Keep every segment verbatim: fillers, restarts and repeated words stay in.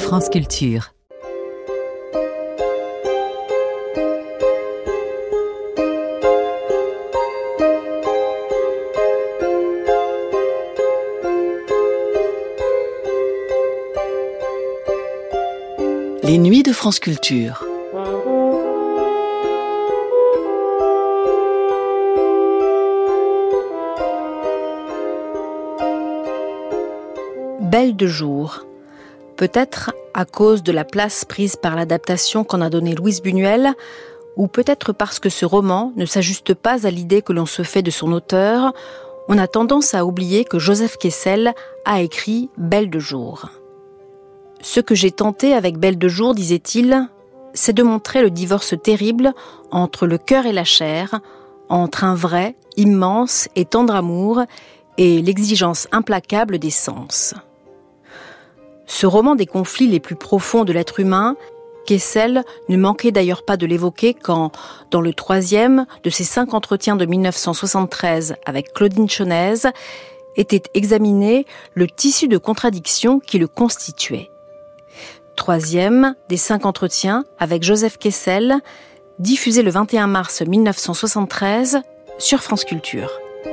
France Culture. Les nuits de France Culture. Belle de jour. Peut-être à cause de la place prise par l'adaptation qu'en a donnée Louise Buñuel, ou peut-être parce que ce roman ne s'ajuste pas à l'idée que l'on se fait de son auteur, on a tendance à oublier que Joseph Kessel a écrit Belle de jour. Ce que j'ai tenté avec Belle de jour, disait-il, c'est de montrer le divorce terrible entre le cœur et la chair, entre un vrai, immense et tendre amour et l'exigence implacable des sens. Ce roman des conflits les plus profonds de l'être humain, Kessel ne manquait d'ailleurs pas de l'évoquer quand, dans le troisième de ses cinq entretiens de dix-neuf cent soixante-treize avec Claudine Chonez, était examiné le tissu de contradictions qui le constituait. Troisième des cinq entretiens avec Joseph Kessel, diffusé le vingt et un mars dix-neuf cent soixante-treize sur France Culture.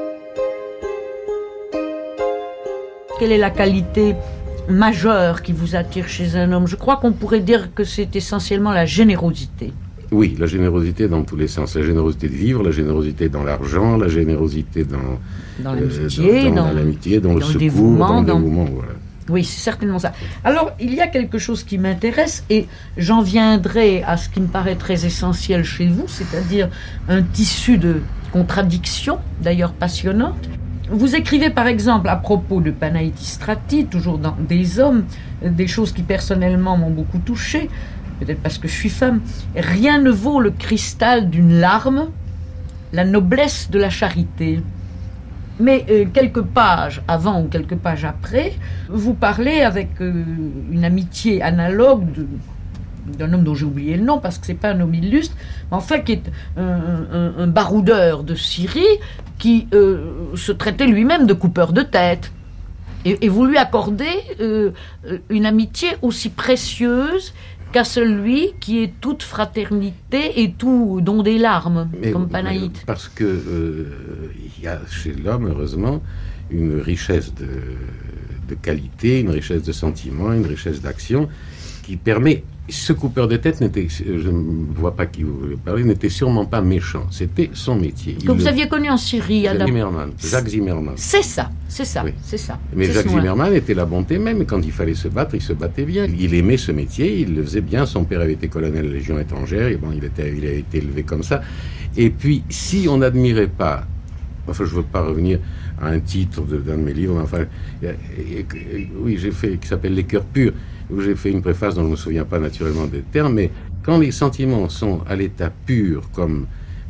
Quelle est la qualité majeure qui vous attire chez un homme? Je crois qu'on pourrait dire que c'est essentiellement la générosité. Oui, la générosité dans tous les sens. La générosité de vivre, la générosité dans l'argent, la générosité dans, dans l'amitié, euh, dans, dans, dans, dans, l'amitié, dans, dans le secours, dévouement, dans le dans... dévouement. Voilà. Oui, c'est certainement ça. Alors, il y a quelque chose qui m'intéresse et j'en viendrai à ce qui me paraît très essentiel chez vous, c'est-à-dire un tissu de contradictions, d'ailleurs passionnantes. Vous écrivez par exemple à propos de Panaïtis Strati, toujours dans Des hommes, des choses qui personnellement m'ont beaucoup touchée, peut-être parce que je suis femme. Rien ne vaut le cristal d'une larme, la noblesse de la charité. Mais euh, quelques pages avant ou quelques pages après, vous parlez avec euh, une amitié analogue de, d'un homme dont j'ai oublié le nom parce que c'est pas un homme illustre, mais enfin qui est un, un, un baroudeur de Syrie qui euh, se traitait lui-même de coupeur de tête. Et, et vous lui accordez euh, une amitié aussi précieuse qu'à celui qui est toute fraternité et tout don des larmes, mais, comme Panaït. Parce que euh, y a chez l'homme, heureusement, une richesse de, de qualité, une richesse de sentiments, une richesse d'action qui permet... Ce coupeur de tête n'était, je ne vois pas qui vous voulez parler, n'était sûrement pas méchant. C'était son métier. Que Il vous le... aviez connu en Syrie, Adam. Zimmerman, Jacques Zimmerman. C'est ça, c'est ça, oui. c'est ça. Mais c'est Jacques Zimmerman était la bonté même. Et quand il fallait se battre, il se battait bien. Il aimait ce métier, il le faisait bien. Son père avait été colonel de la Légion étrangère. Et bon, il, était, il a été élevé comme ça. Et puis, si on n'admirait pas, enfin, je ne veux pas revenir à un titre de, d'un de mes livres, enfin, et, et, et, oui, j'ai fait, qui s'appelle Les cœurs purs, où j'ai fait une préface dont je ne me souviens pas naturellement des termes, mais quand les sentiments sont à l'état pur, comme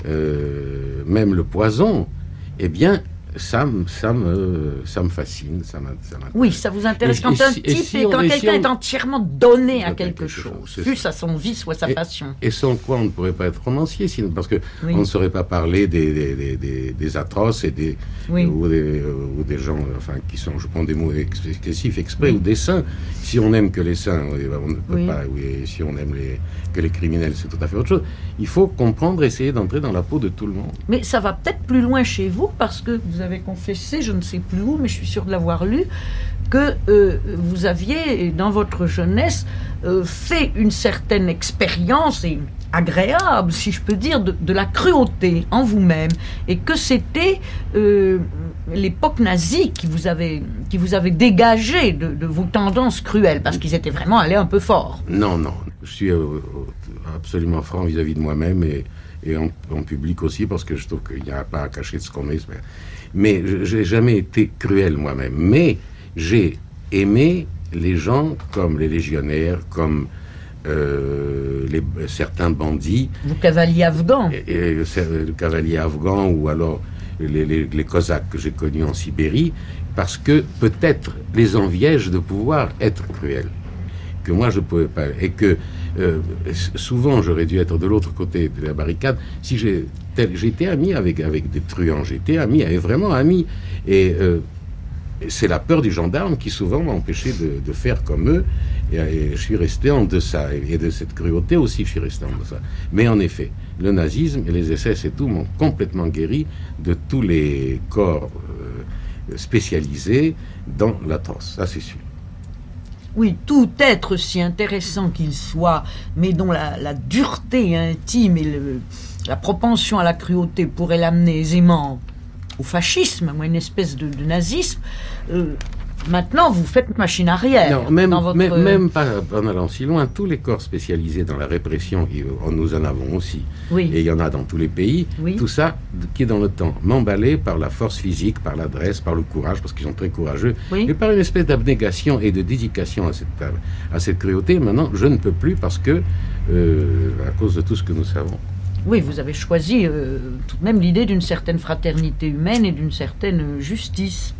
euh, même le poison, eh bien, ça, ça, me, ça me fascine. Ça ça oui, ça vous intéresse et, quand et un si, type et, si et quand on, quelqu'un si on, est entièrement donné à quelque, quelque chose, chose plus ça. à son vice ou à sa et, passion. Et sans quoi on ne pourrait pas être romancier, sinon, parce qu'on oui. ne saurait pas parler des, des, des, des, des atroces et des, oui. ou, des, ou des gens enfin, qui sont, je prends des mots excessifs exprès, oui. ou des saints. Si on n'aime que les saints, on ne peut oui. pas. Oui, si on aime les, que les criminels, c'est tout à fait autre chose. Il faut comprendre, essayer d'entrer dans la peau de tout le monde. Mais ça va peut-être plus loin chez vous, parce que vous avez confessé, je ne sais plus où, mais je suis sûre de l'avoir lu, que euh, vous aviez, dans votre jeunesse, euh, fait une certaine expérience, et agréable, si je peux dire, de, de la cruauté en vous-même, et que c'était euh, l'époque nazie qui vous avait, qui vous avait dégagé de, de vos tendances cruelles, parce qu'ils étaient vraiment allés un peu fort. Non, non, je suis euh, absolument franc vis-à-vis de moi-même, et, et en, en public aussi, parce que je trouve qu'il n'y a pas à cacher de ce qu'on est. Mais je n'ai jamais été cruel moi-même. Mais j'ai aimé les gens comme les légionnaires, comme euh, les, certains bandits. Vous cavaliers afghans. Et, et, le cavalier afghan ou alors les, les, les Cosaques que j'ai connus en Sibérie, parce que peut-être les enviais-je de pouvoir être cruel, que moi je ne pouvais pas. Et que euh, souvent j'aurais dû être de l'autre côté de la barricade si j'ai... J'étais ami avec, avec des truands, j'étais ami, avec vraiment ami. Et euh, c'est la peur du gendarme qui souvent m'a empêché de, de faire comme eux, et, et je suis resté en deçà, et, et de cette cruauté aussi je suis resté en deçà. Mais en effet, le nazisme et les S S et tout m'ont complètement guéri de tous les corps euh, spécialisés dans l'atroce, ça c'est sûr. Oui, tout être si intéressant qu'il soit, mais dont la, la dureté intime et le, la propension à la cruauté pourrait l'amener aisément au fascisme, ou une espèce de, de nazisme, euh, maintenant vous faites machine arrière. Non, même, dans votre... même, même pas en allant si loin, tous les corps spécialisés dans la répression, nous en avons aussi, oui. Et il y en a dans tous les pays, oui. Tout ça qui est dans le temps, m'emballer par la force physique, par l'adresse, par le courage, parce qu'ils sont très courageux, oui. Et par une espèce d'abnégation et de dédication à cette, à cette cruauté. Maintenant, je ne peux plus parce que, euh, à cause de tout ce que nous savons. Oui, vous avez choisi euh, tout de même l'idée d'une certaine fraternité humaine et d'une certaine justice.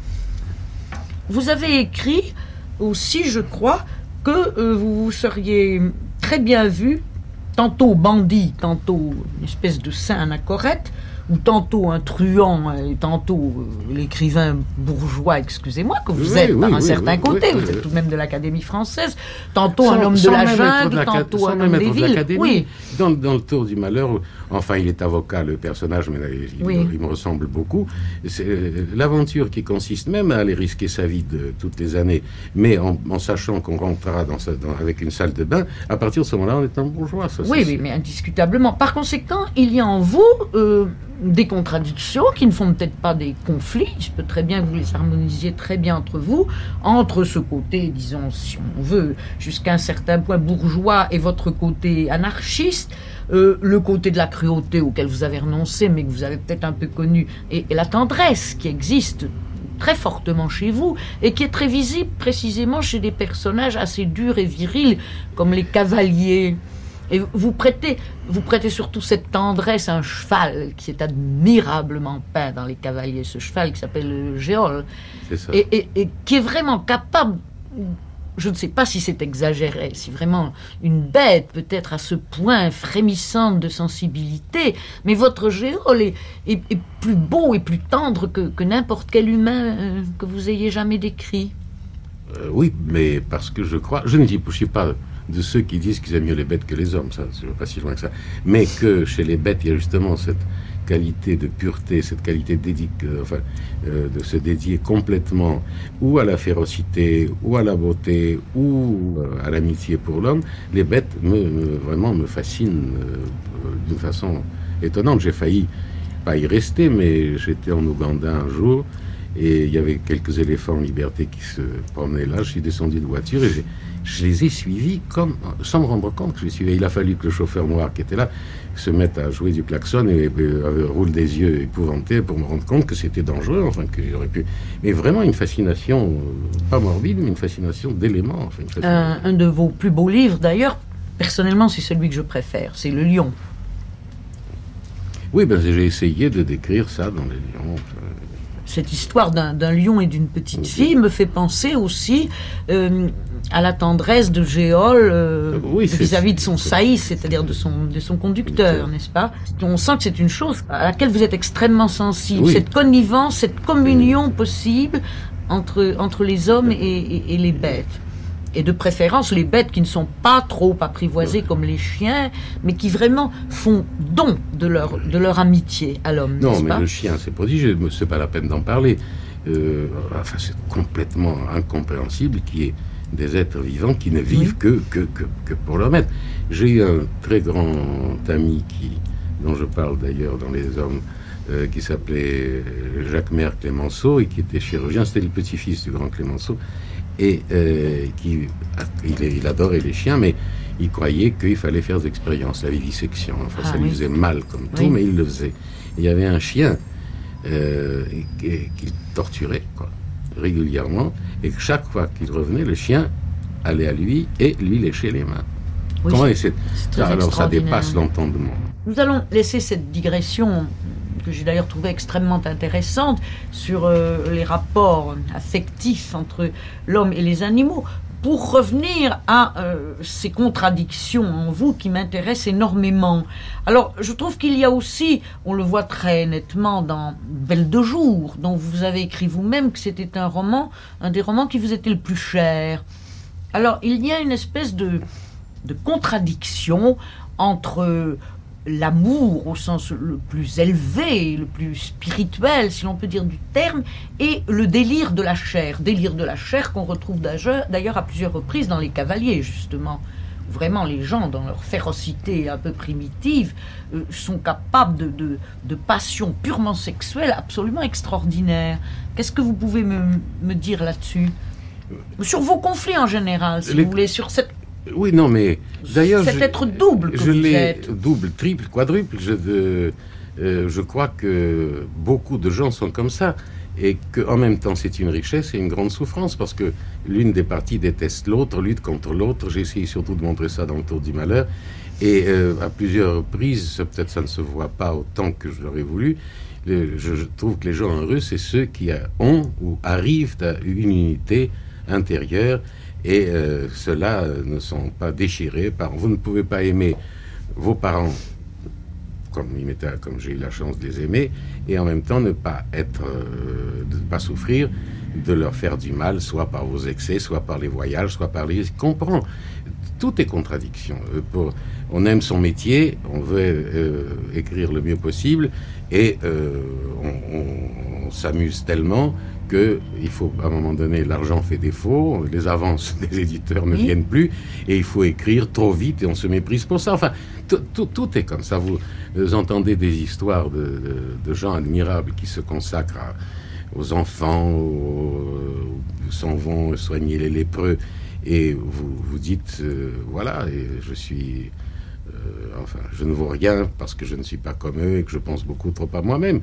Vous avez écrit aussi, je crois, que euh, vous seriez très bien vu, tantôt bandit, tantôt une espèce de saint anachorète, ou tantôt un truand, et tantôt euh, l'écrivain bourgeois, excusez-moi, que vous oui, êtes oui, par un oui, certain oui, côté, oui, vous êtes tout de même de l'Académie française, tantôt sans, un homme de la jungle, de tantôt un homme des villes. De oui. Dans, dans le Tour du Malheur, enfin il est avocat, le personnage, mais il, oui. il me ressemble beaucoup. C'est l'aventure qui consiste même à aller risquer sa vie de toutes les années, mais en, en sachant qu'on rentrera dans sa, dans, avec une salle de bain, à partir de ce moment-là, on est un bourgeois. Ça, oui, oui, mais indiscutablement. Par conséquent, il y a en vous... Euh, des contradictions qui ne font peut-être pas des conflits, je peux très bien que vous les harmonisiez très bien entre vous, entre ce côté, disons, si on veut, jusqu'à un certain point bourgeois et votre côté anarchiste, euh, le côté de la cruauté auquel vous avez renoncé, mais que vous avez peut-être un peu connu, et, et la tendresse qui existe très fortement chez vous, et qui est très visible précisément chez des personnages assez durs et virils, comme les cavaliers. Et vous prêtez, vous prêtez surtout cette tendresse à un cheval qui est admirablement peint dans les cavaliers, ce cheval qui s'appelle le Géol, et, et, et qui est vraiment capable, je ne sais pas si c'est exagéré, si vraiment une bête peut être à ce point frémissante de sensibilité, mais votre Géol est, est, est plus beau et plus tendre que, que n'importe quel humain euh, que vous ayez jamais décrit. Euh, oui, mais parce que je crois, je ne dis, je suis pas de ceux qui disent qu'ils aiment mieux les bêtes que les hommes, ça, c'est pas si loin que ça, mais que chez les bêtes, il y a justement cette qualité de pureté, cette qualité dédique, euh, enfin, euh, de se dédier complètement ou à la férocité, ou à la beauté, ou euh, à l'amitié pour l'homme. Les bêtes, me, me, vraiment, me fascinent euh, d'une façon étonnante. J'ai failli pas y rester, mais j'étais en Ouganda un jour, et il y avait quelques éléphants en liberté qui se promenaient là. Je suis descendu de voiture et j'ai je les ai suivis comme, sans me rendre compte que je les suivais. Il a fallu que le chauffeur noir qui était là se mette à jouer du klaxon et, et, et roule des yeux épouvantés pour me rendre compte que c'était dangereux, enfin que j'aurais pu. Mais vraiment une fascination, euh, pas morbide, mais une fascination d'éléments. Enfin, une fascination... un, un de vos plus beaux livres, d'ailleurs, personnellement, c'est celui que je préfère, c'est Le Lion. Oui, ben j'ai essayé de décrire ça dans Les Lions. Cette histoire d'un, d'un lion et d'une petite fille me fait penser aussi euh, à la tendresse de Géol euh, oui, vis-à-vis de son saïs, c'est-à-dire de son, de son conducteur, n'est-ce pas? On sent que c'est une chose à laquelle vous êtes extrêmement sensible, oui. Cette connivence, cette communion possible entre, entre les hommes et, et, et les bêtes. Et de préférence les bêtes qui ne sont pas trop apprivoisées comme les chiens, mais qui vraiment font don de leur, de leur amitié à l'homme. Non, mais pas le chien, c'est prodigieux, c'est pas la peine d'en parler. Euh, enfin, c'est complètement incompréhensible qu'il y ait des êtres vivants qui ne vivent oui. que, que, que, que pour leur maître. J'ai un très grand ami qui, dont je parle d'ailleurs dans Les Hommes, euh, qui s'appelait Jacques-Mère Clémenceau et qui était chirurgien, c'était le petit-fils du grand Clémenceau. Et euh, qui, il, il adorait les chiens, mais il croyait qu'il fallait faire des expériences, la vivisection. Enfin, ah, ça oui. lui faisait mal comme oui. tout, mais il le faisait. Et il y avait un chien euh, qu'il torturait quoi, régulièrement, et que chaque fois qu'il revenait, le chien allait à lui et lui léchait les mains. Oui, Comment c'est, c'est ça, alors ça dépasse l'entendement. Nous allons laisser cette digression que j'ai d'ailleurs trouvé extrêmement intéressante sur euh, les rapports affectifs entre l'homme et les animaux, pour revenir à euh, ces contradictions en vous qui m'intéressent énormément. Alors, je trouve qu'il y a aussi, on le voit très nettement dans Belle de jour, dont vous avez écrit vous-même que c'était un roman, un des romans qui vous était le plus cher. Alors, il y a une espèce de, de contradiction entre l'amour au sens le plus élevé, le plus spirituel, si l'on peut dire du terme, et le délire de la chair. Délire de la chair qu'on retrouve d'ailleurs à plusieurs reprises dans Les Cavaliers, justement. Vraiment, les gens, dans leur férocité un peu primitive, euh, sont capables de, de, de passions purement sexuelles absolument extraordinaires. Qu'est-ce que vous pouvez me, me dire là-dessus ? Sur vos conflits en général, si Les... vous voulez, sur cette... Oui, non, mais d'ailleurs... Cet être double que je vous l'ai êtes. Double, triple, quadruple. Je, euh, euh, je crois que beaucoup de gens sont comme ça. Et qu'en même temps, c'est une richesse et une grande souffrance, parce que l'une des parties déteste l'autre, lutte contre l'autre. J'ai essayé surtout de montrer ça dans Le Tour du Malheur. Et euh, à plusieurs reprises, peut-être ça ne se voit pas autant que je l'aurais voulu, je, je trouve que les gens heureux, c'est ceux qui ont ou arrivent à une unité intérieure. Et euh, ceux-là euh, ne sont pas déchirés par... Vous ne pouvez pas aimer vos parents comme, comme j'ai eu la chance de les aimer, et en même temps ne pas être, euh, de ne pas souffrir de leur faire du mal, soit par vos excès, soit par les voyages, soit par les... Comprends, tout est contradiction. Euh, pour, on aime son métier, on veut euh, écrire le mieux possible, et euh, on, on, on s'amuse tellement que il faut, à un moment donné, l'argent fait défaut, les avances des éditeurs ne oui. viennent plus, et il faut écrire trop vite, et on se méprise pour ça. Enfin, tout, tout, tout est comme ça. Vous, vous entendez des histoires de, de, de gens admirables qui se consacrent à, aux enfants, aux, s'en vont soigner les lépreux, et vous vous dites, euh, voilà, et je suis... Euh, enfin, je ne vaux rien parce que je ne suis pas comme eux et que je pense beaucoup trop à moi-même.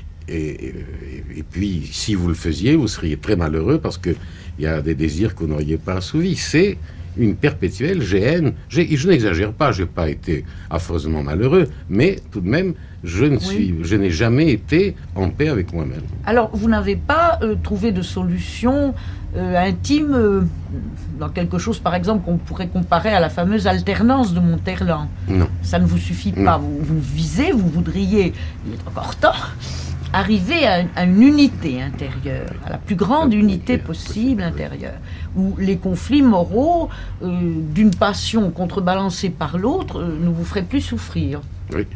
Et, et, et puis, si vous le faisiez, vous seriez très malheureux parce qu'il y a des désirs que vous n'auriez pas assouvis. C'est une perpétuelle géhenne. J'ai, je n'exagère pas, je n'ai pas été affreusement malheureux, mais tout de même, je, ne suis, oui. je n'ai jamais été en paix avec moi-même. Alors, vous n'avez pas euh, trouvé de solution euh, intime euh, dans quelque chose, par exemple, qu'on pourrait comparer à la fameuse alternance de Montherlant? Non. Ça ne vous suffit pas. Vous, vous visez, vous voudriez, il est encore temps, arriver à, à une unité intérieure, à la plus grande unité possible intérieure, où les conflits moraux euh, d'une passion contrebalancée par l'autre euh, ne vous feraient plus souffrir. Oui.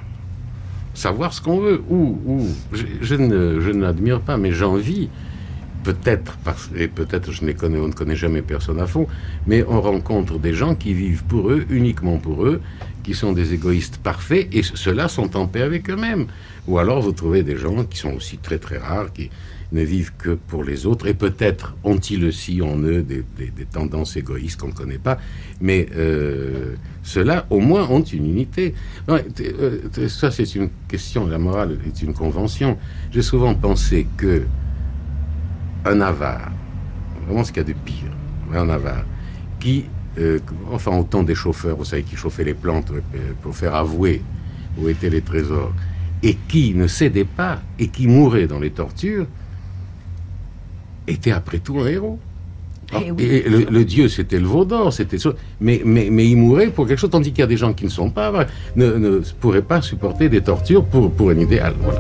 Savoir ce qu'on veut, ou, ou je, je, ne, je n'admire pas, mais j'envie, peut-être, parce, et peut-être je ne connais, on ne connaît jamais personne à fond, mais on rencontre des gens qui vivent pour eux, uniquement pour eux, qui sont des égoïstes parfaits, et ceux-là sont en paix avec eux-mêmes. Ou alors vous trouvez des gens qui sont aussi très très rares, qui ne vivent que pour les autres, et peut-être ont-ils aussi en eux des, des, des tendances égoïstes qu'on ne connaît pas, mais euh, ceux-là au moins ont une unité. Non, euh, ça c'est une question, la morale est une convention. J'ai souvent pensé que un avare, vraiment ce qu'il y a de pire, un avare, qui, euh, enfin au temps des chauffeurs, vous savez, qui chauffaient les plantes pour faire avouer où étaient les trésors, et qui ne cédait pas, et qui mourait dans les tortures, était après tout un héros. Et, oui. et le, le dieu, c'était le veau d'or, c'était ça. Mais, mais, mais il mourait pour quelque chose, tandis qu'il y a des gens qui ne sont pas, ne, ne pourraient pas supporter des tortures pour, pour un idéal. Voilà.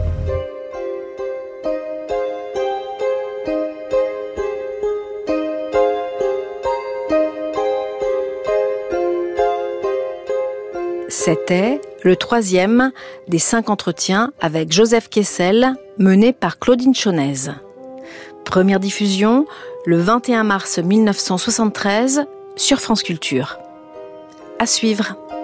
C'était le troisième des cinq entretiens avec Joseph Kessel, mené par Claudine Chaunaise. Première diffusion le vingt et un mars mille neuf cent soixante-treize sur France Culture. À suivre.